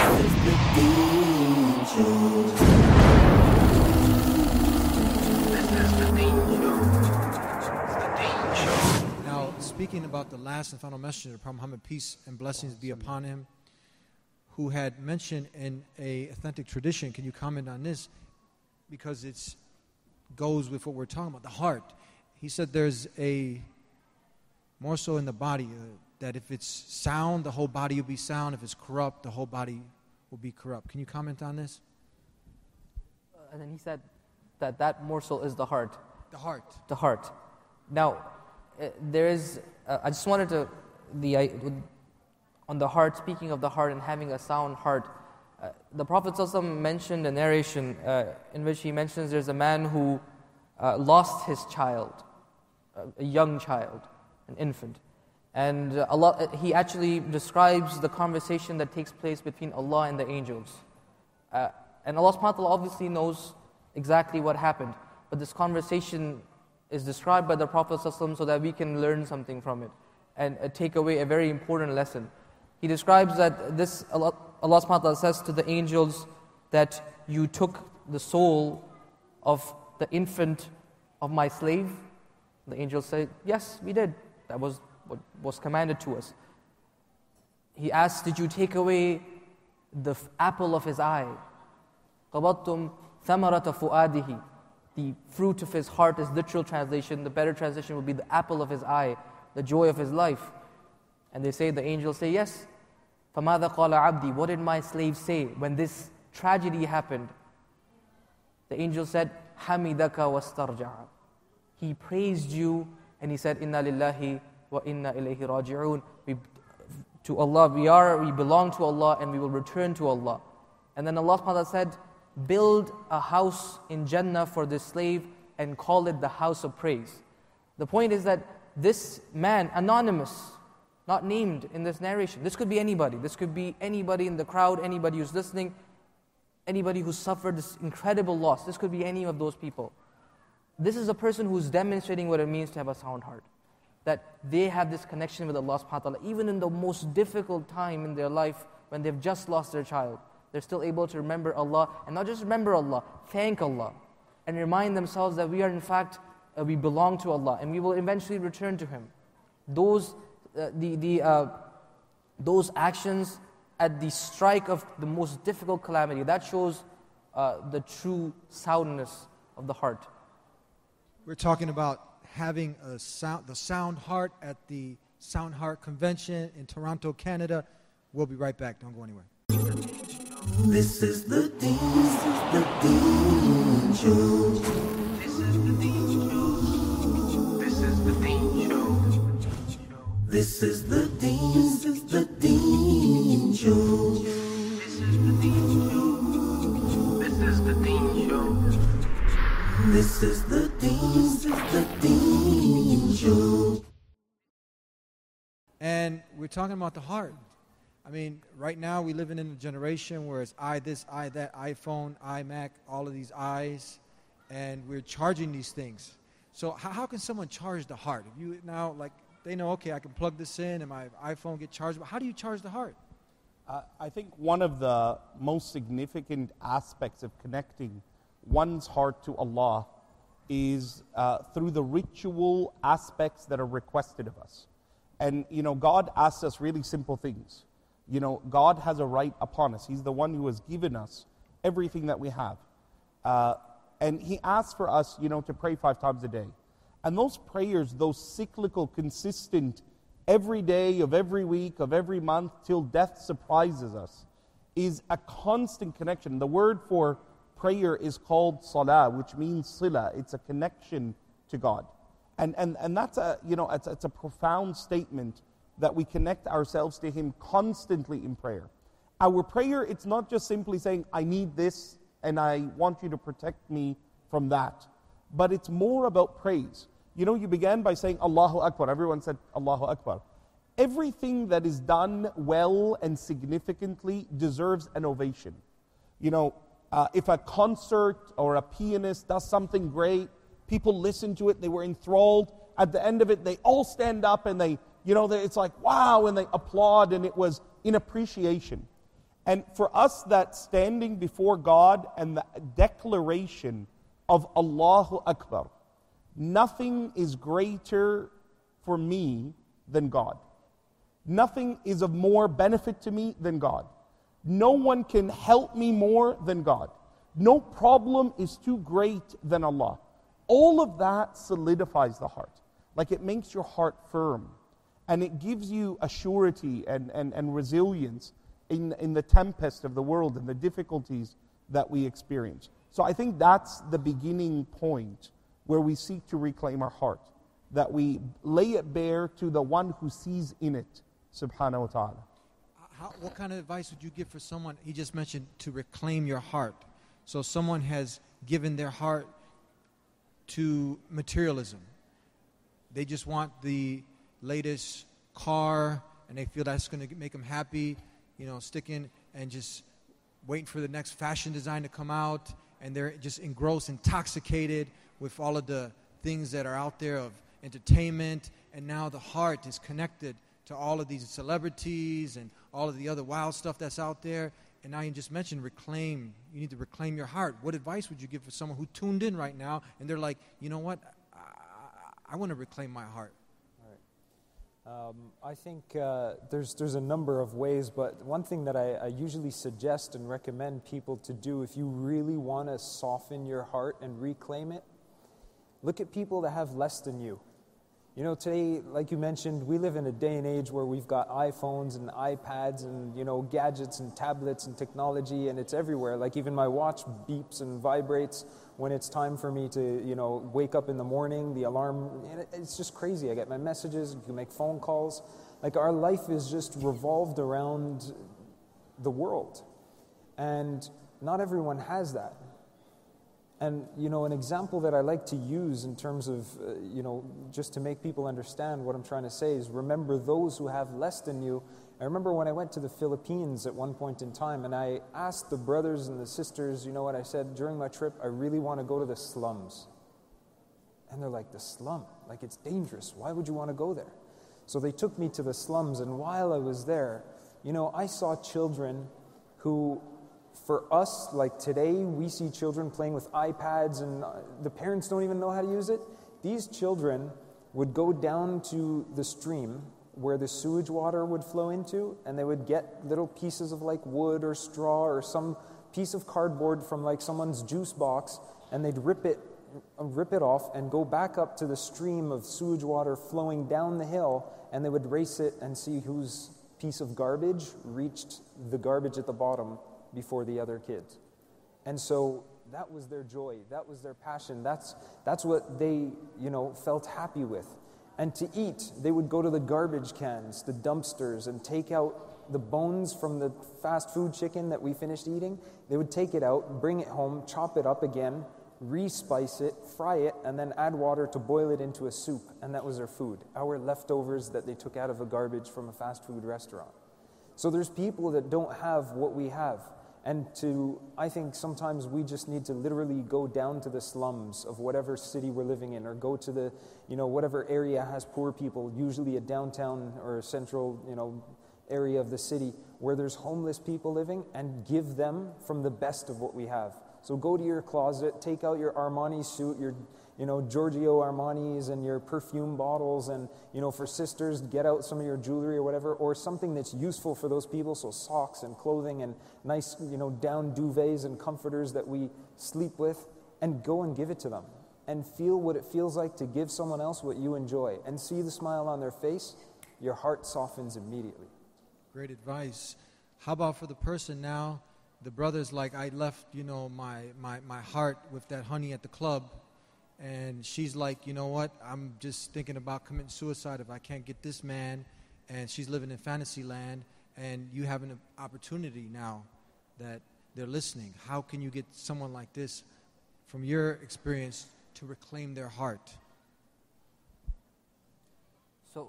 Now, speaking about the last and final messenger, Prophet Muhammad, peace and blessings be upon him, who had mentioned in a authentic tradition, can you comment on this? Because it goes with what we're talking about, the heart. He said there's a morsel in the body that if it's sound, the whole body will be sound. If it's corrupt, the whole body will be corrupt. Can you comment on this? And then he said that morsel is the heart. The heart. The heart. Now, there is, I just wanted to, on the heart, speaking of the heart and having a sound heart, the Prophet ﷺ mentioned a narration in which he mentions there's a man who lost his child, a young child, an infant. And he actually describes the conversation that takes place between Allah and the angels. And Allah subhanahu wa ta'ala obviously knows exactly what happened. But this conversation is described by the Prophet ﷺ so that we can learn something from it and take away a very important lesson. He describes that this, Allah subhanahu wa ta'ala says to the angels that you took the soul of the infant of my slave. The angels say, yes, we did. That was what was commanded to us. He asks, did you take away the apple of his eye? قَبَضْتُمْ ثَمَرَةَ فُؤَادِهِ. The fruit of his heart is literal translation. The better translation will be the apple of his eye, the joy of his life. And they say, the angels say, yes. فَمَاذَا قَالَ عَبْدِي. What did my slave say when this tragedy happened? The angel said, حَمِدَكَ وَاسْتَرْجَعَ. He praised you and he said, إِنَّا لِلَّهِ وَإِنَّا إِلَيْهِ رَاجِعُونَ. To Allah we belong to Allah and we will return to Allah. And then Allah subhanahu wa ta'ala said, build a house in Jannah for this slave and call it the house of praise. The point is that this man, anonymous, not named in this narration, this could be anybody. This could be anybody in the crowd, anybody who's listening, anybody who suffered this incredible loss. This could be any of those people. This is a person who's demonstrating what it means to have a sound heart. That they have this connection with Allah subhanahu wa ta'ala, even in the most difficult time in their life when they've just lost their child. They're still able to remember Allah, and not just remember Allah, thank Allah, and remind themselves that we are in fact, we belong to Allah, and we will eventually return to Him. Those actions at the strike of the most difficult calamity, that shows the true soundness of the heart. We're talking about having the sound heart at the Sound Heart Convention in Toronto, Canada. We'll be right back. Don't go anywhere. This is the Deen Show. This is the Deen Show. This is the Deen Show. This is the Deen Show. This is the Deen Show. This is the Deen Show. This is the Deen Show. This is the Deen Show. And we're talking about the heart. I mean, right now we live in a generation where it's I this, I that, iPhone, iMac, all of these I's, and we're charging these things. So how can someone charge the heart? If you now, like, they know, okay, I can plug this in and my iPhone get charged, but how do you charge the heart? I think one of the most significant aspects of connecting one's heart to Allah is through the ritual aspects that are requested of us. And, God asks us really simple things. God has a right upon us. He's the one who has given us everything that we have. And He asks for us, to pray 5 times a day. And those prayers, those cyclical, consistent, every day of every week, of every month, till death surprises us, is a constant connection. The word for prayer is called salah, which means sila. It's a connection to God. And that's it's a profound statement that we connect ourselves to Him constantly in prayer. Our prayer, it's not just simply saying, I need this and I want you to protect me from that. But it's more about praise. You began by saying Allahu Akbar. Everyone said Allahu Akbar. Everything that is done well and significantly deserves an ovation. If a concert or a pianist does something great, people listen to it, they were enthralled. At the end of it, they all stand up and it's like, wow, and they applaud, and it was in appreciation. And for us, that standing before God and the declaration of Allahu Akbar, nothing is greater for me than God. Nothing is of more benefit to me than God. No one can help me more than God. No problem is too great than Allah. All of that solidifies the heart. Like it makes your heart firm. And it gives you a surety and resilience in the tempest of the world and the difficulties that we experience. So I think that's the beginning point where we seek to reclaim our heart. That we lay it bare to the one who sees in it, subhanahu wa ta'ala. What kind of advice would you give for someone, he just mentioned to reclaim your heart. So someone has given their heart to materialism. They just want the latest car and they feel that's going to make them happy, sticking and just waiting for the next fashion design to come out, and they're just engrossed, intoxicated with all of the things that are out there of entertainment, and now the heart is connected to all of these celebrities and all of the other wild stuff that's out there. And now you just mentioned reclaim. You need to reclaim your heart. What advice would you give for someone who tuned in right now and they're like, you know what, I want to reclaim my heart? I think there's a number of ways, but one thing that I usually suggest and recommend people to do if you really want to soften your heart and reclaim it, look at people that have less than you. Today, like you mentioned, we live in a day and age where we've got iPhones and iPads and, gadgets and tablets and technology, and it's everywhere. Like even my watch beeps and vibrates when it's time for me to, wake up in the morning, the alarm, it's just crazy. I get my messages, you can make phone calls. Like our life is just revolved around the world. And not everyone has that. And, an example that I like to use in terms of, just to make people understand what I'm trying to say is remember those who have less than you. I remember when I went to the Philippines at one point in time, and I asked the brothers and the sisters, what I said during my trip, I really want to go to the slums. And they're like, the slum? Like, it's dangerous. Why would you want to go there? So they took me to the slums, and while I was there, I saw children who, for us, like today, we see children playing with iPads and the parents don't even know how to use it. These children would go down to the stream where the sewage water would flow into, and they would get little pieces of like wood or straw or some piece of cardboard from like someone's juice box, and they'd rip it off and go back up to the stream of sewage water flowing down the hill, and they would race it and see whose piece of garbage reached the garbage at the bottom before the other kids. And so that was their joy, that was their passion, that's what they, felt happy with. And to eat, they would go to the garbage cans, the dumpsters, and take out the bones from the fast food chicken that we finished eating. They would take it out, bring it home, chop it up again, re-spice it, fry it, and then add water to boil it into a soup, and that was their food. Our leftovers that they took out of the garbage from a fast food restaurant. So there's people that don't have what we have. And I think sometimes we just need to literally go down to the slums of whatever city we're living in, or go to the, whatever area has poor people, usually a downtown or a central, area of the city where there's homeless people living, and give them from the best of what we have. So go to your closet, take out your Armani suit, your Giorgio Armani's and your perfume bottles, and, for sisters, get out some of your jewelry or whatever, or something that's useful for those people, so socks and clothing and nice, down duvets and comforters that we sleep with, and go and give it to them. And feel what it feels like to give someone else what you enjoy, and see the smile on their face. Your heart softens immediately. Great advice. How about for the person now, the brother's like, I left, my heart with that honey at the club, and she's like, you know what, I'm just thinking about committing suicide if I can't get this man, and she's living in fantasy land, and you have an opportunity now that they're listening. How can you get someone like this, from your experience, to reclaim their heart? So,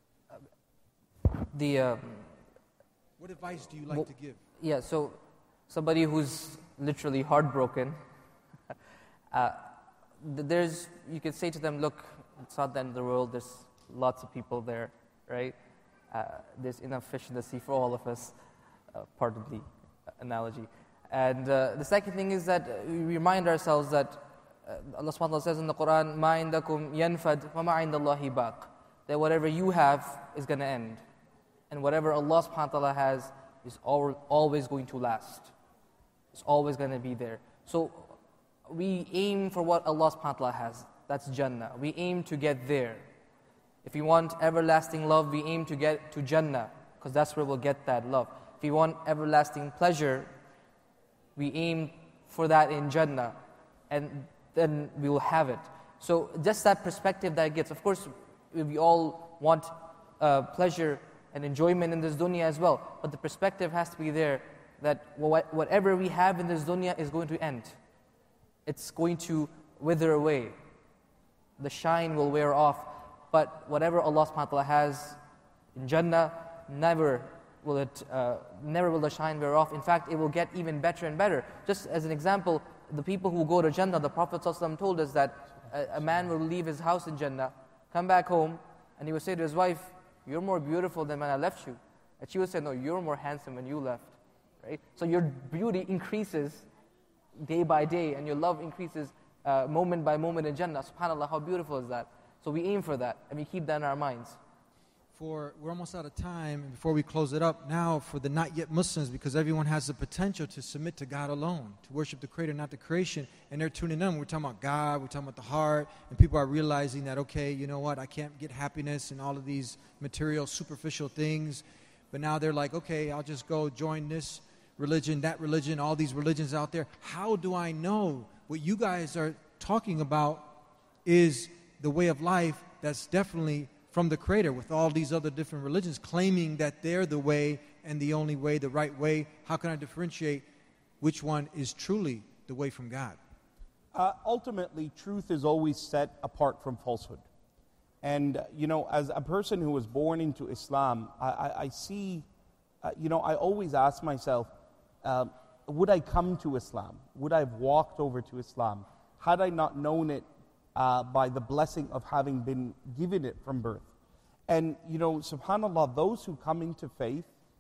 what advice do you like to give? Yeah, so somebody who's literally heartbroken, you could say to them, look, it's not the end of the world, there's lots of people there, right? There's enough fish in the sea for all of us, pardon the analogy. And the second thing is that we remind ourselves that Allah subhanahu wa ta'ala says in the Quran, مَا عِنْدَكُمْ يَنْفَدْ وَمَا عِنْدَ اللَّهِ بَاقٍ, that whatever you have is going to end. And whatever Allah subhanahu wa ta'ala has is always going to last. It's always going to be there. So we aim for what Allah subhanahu wa ta'ala has. That's Jannah. We aim to get there. If we want everlasting love, we aim to get to Jannah, because that's where we'll get that love. If we want everlasting pleasure, we aim for that in Jannah, and then we will have it. So just that perspective that it gets. Of course, we all want pleasure and enjoyment in this dunya as well, but the perspective has to be there that whatever we have in this dunya is going to end. It's going to wither away. The shine will wear off. But whatever Allah subhanahu wa ta'ala has in Jannah, never will the shine wear off. In fact, it will get even better and better. Just as an example, the people who go to Jannah, the Prophet ﷺ told us that a man will leave his house in Jannah, come back home, and he would say to his wife, "You're more beautiful than when I left you." And she would say, "No, you're more handsome when you left." Right? So your beauty increases day by day, and your love increases moment by moment in Jannah. SubhanAllah, how beautiful is that? So we aim for that, and we keep that in our minds. We're almost out of time, and before we close it up, now for the not yet Muslims, because everyone has the potential to submit to God alone, to worship the Creator, not the creation, and they're tuning in. We're talking about God, we're talking about the heart, and people are realizing that, okay, you know what, I can't get happiness in all of these material, superficial things, but now they're like, okay, I'll just go join this religion, that religion, all these religions out there. How do I know what you guys are talking about is the way of life that's definitely from the Creator, with all these other different religions claiming that they're the way and the only way, the right way? How can I differentiate which one is truly the way from God? Ultimately, truth is always set apart from falsehood. And, as a person who was born into Islam, I see, I always ask myself, would I come to Islam? Would I have walked over to Islam had I not known it by the blessing of having been given it from birth? And, subhanAllah, those who come into faith,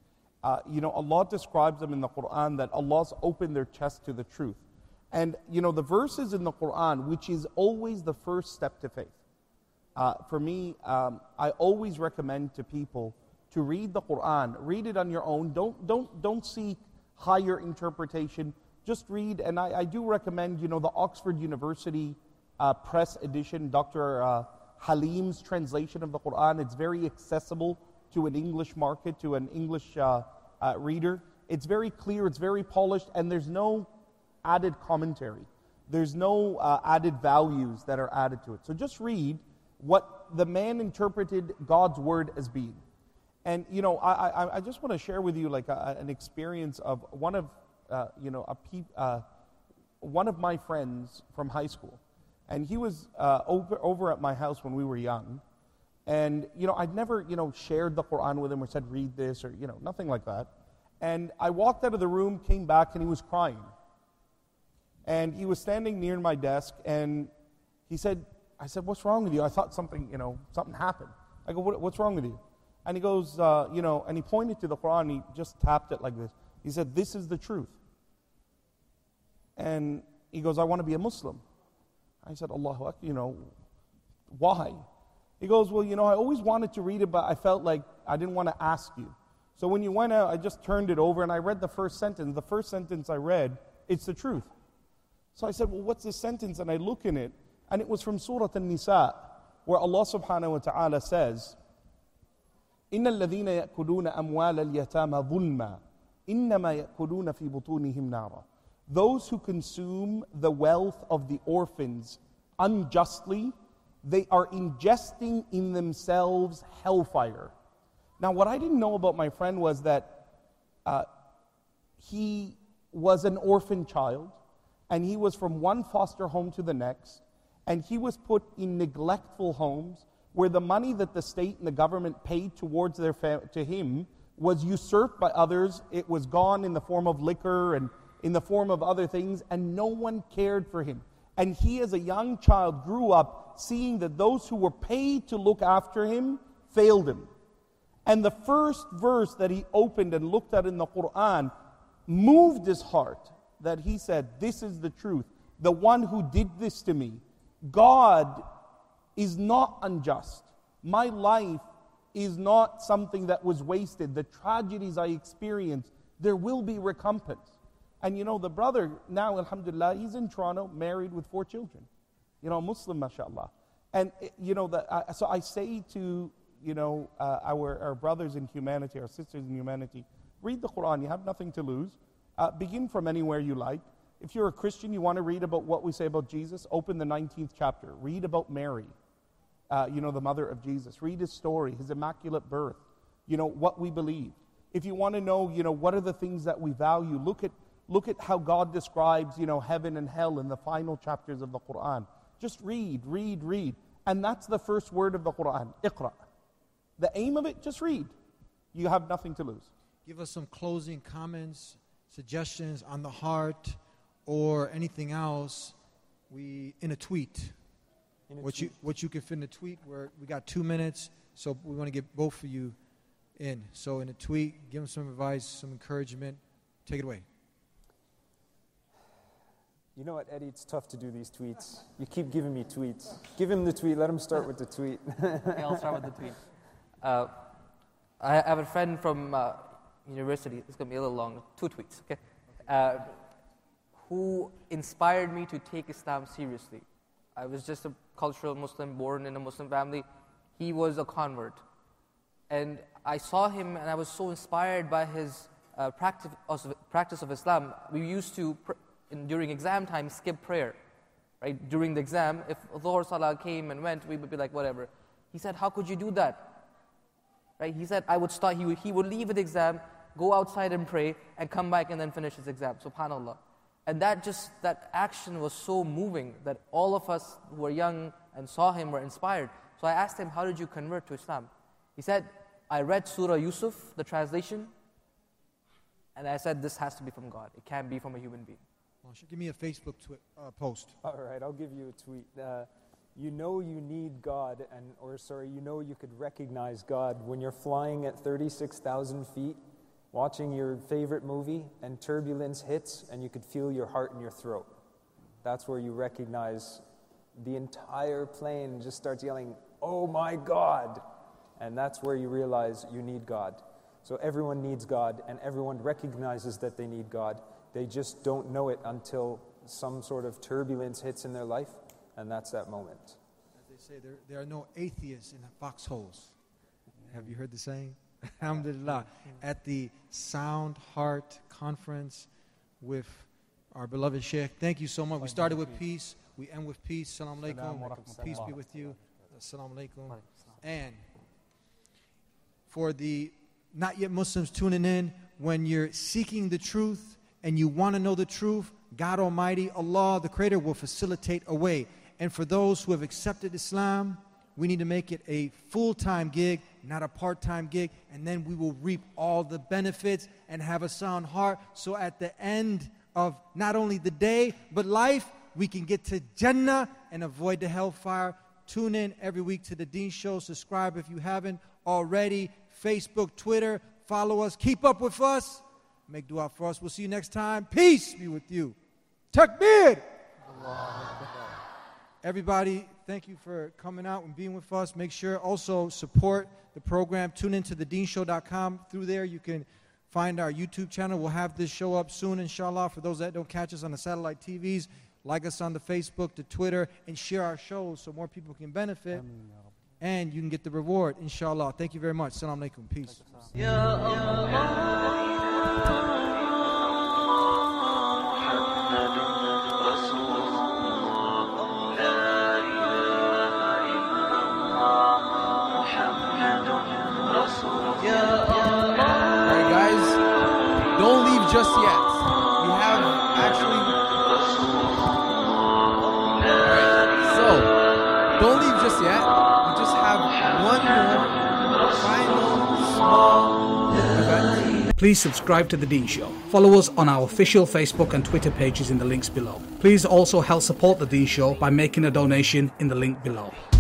Allah describes them in the Quran that Allah's opened their chest to the truth. And, the verses in the Quran, which is always the first step to faith. For me, I always recommend to people to read the Quran. Read it on your own. Don't seek higher interpretation. Just read. And I do recommend, the Oxford University press edition, Dr. Halim's translation of the Quran. It's very accessible to an English market, to an English reader. It's very clear, it's very polished, and there's no added commentary. There's no added values that are added to it. So just read what the man interpreted God's word as being. And, I just want to share with you like an experience of one of my friends from high school. And he was over at my house when we were young. And, I'd never, shared the Quran with him or said, read this or, nothing like that. And I walked out of the room, came back, and he was crying. And he was standing near my desk, and I said, what's wrong with you? I thought something happened. I go, what's wrong with you? And he goes, and he pointed to the Quran, he just tapped it like this. He said, this is the truth. And he goes, I want to be a Muslim. I said, Allahu Akbar, why? He goes, well, I always wanted to read it, but I felt like I didn't want to ask you. So when you went out, I just turned it over and I read the first sentence. The first sentence I read, it's the truth. So I said, well, what's this sentence? And I look in it, and it was from Surah An-Nisa, where Allah subhanahu wa ta'ala says, إِنَّ الَّذِينَ يَأْكُلُونَ أَمْوَالَ الْيَتَامَى ظُلْمًا إِنَّمَا يَأْكُلُونَ فِي بُطُونِهِمْ نَارًا. Those who consume the wealth of the orphans unjustly, they are ingesting in themselves hellfire. Now, what I didn't know about my friend was that he was an orphan child, and he was from one foster home to the next, and he was put in neglectful homes where the money that the state and the government paid towards to him was usurped by others. It was gone in the form of liquor and in the form of other things, and no one cared for him. And he, as a young child, grew up seeing that those who were paid to look after him failed him. And the first verse that he opened and looked at in the Quran moved his heart that he said, this is the truth. The one who did this to me, God is not unjust. My life is not something that was wasted. The tragedies I experienced, there will be recompense. And the brother now, alhamdulillah, he's in Toronto, married with 4 children. Muslim, mashallah. And, so I say to, our brothers in humanity, our sisters in humanity, read the Quran. You have nothing to lose. Begin from anywhere you like. If you're a Christian, you want to read about what we say about Jesus, open the 19th chapter. Read about Mary, the mother of Jesus. Read his story, his immaculate birth, what we believe. If you want to know, what are the things that we value, look at how God describes, heaven and hell in the final chapters of the Quran. Just read. And that's the first word of the Quran, Iqra. The aim of it, just read. You have nothing to lose. Give us some closing comments, suggestions on the heart, or anything else. In a tweet. What you can fit in a tweet, where we got 2 minutes, so we want to get both of you in. So in a tweet, give them some advice, some encouragement. Take it away. You know what, Eddie? It's tough to do these tweets. You keep giving me tweets. Give him the tweet. Let him start with the tweet. Okay, I'll start with the tweet. I have a friend from university. It's going to be a little long. 2 tweets, okay? Who inspired me to take Islam seriously. I was just a cultural Muslim, born in a Muslim family. He was a convert. And I saw him, and I was so inspired by his practice of Islam. We used to, during exam time, skip prayer. Right? During the exam, if Dhuhr Salah came and went, we would be like, whatever. He said, how could you do that? Right? He said, I would start. He would leave the exam, go outside and pray, and come back and then finish his exam. SubhanAllah. And that action was so moving that all of us who were young and saw him were inspired. So I asked him, how did you convert to Islam? He said, I read Surah Yusuf, the translation, and I said, this has to be from God. It can't be from a human being. Give me a Facebook post. All right, I'll give you a tweet. You need God, you could recognize God when you're flying at 36,000 feet, watching your favorite movie, and turbulence hits, and you could feel your heart in your throat. That's where you recognize the entire plane just starts yelling, oh my God! And that's where you realize you need God. So everyone needs God, and everyone recognizes that they need God. They just don't know it until some sort of turbulence hits in their life, and that's that moment. As they say, there are no atheists in foxholes. Have you heard the saying? Alhamdulillah. At the Sound Heart Conference with our beloved Sheikh. Thank you so much. We started with peace. We end with peace. Assalamu alaikum. Peace be with you. Assalamu alaikum. And for the not yet Muslims tuning in, when you're seeking the truth and you want to know the truth, God Almighty, Allah, the Creator, will facilitate a way. And for those who have accepted Islam, we need to make it a full-time gig, not a part-time gig, and then we will reap all the benefits and have a sound heart. So at the end of not only the day, but life, we can get to Jannah and avoid the hellfire. Tune in every week to the Deen Show. Subscribe if you haven't already. Facebook, Twitter, follow us. Keep up with us. Make dua for us. We'll see you next time. Peace be with you. Takbir! Everybody, thank you for coming out and being with us. Make sure also support the program. Tune into thedeenshow.com. Through there, you can find our YouTube channel. We'll have this show up soon, inshallah. For those that don't catch us on the satellite TVs, like us on the Facebook, the Twitter, and share our shows so more people can benefit. And you can get the reward, inshallah. Thank you very much. Assalamu alaikum. Peace. Alright guys, don't leave just yet. We have actually... Alright, so, don't leave just yet. We just have one more final small event. Please subscribe to The Deen Show. Follow us on our official Facebook and Twitter pages in the links below. Please also help support The Deen Show by making a donation in the link below.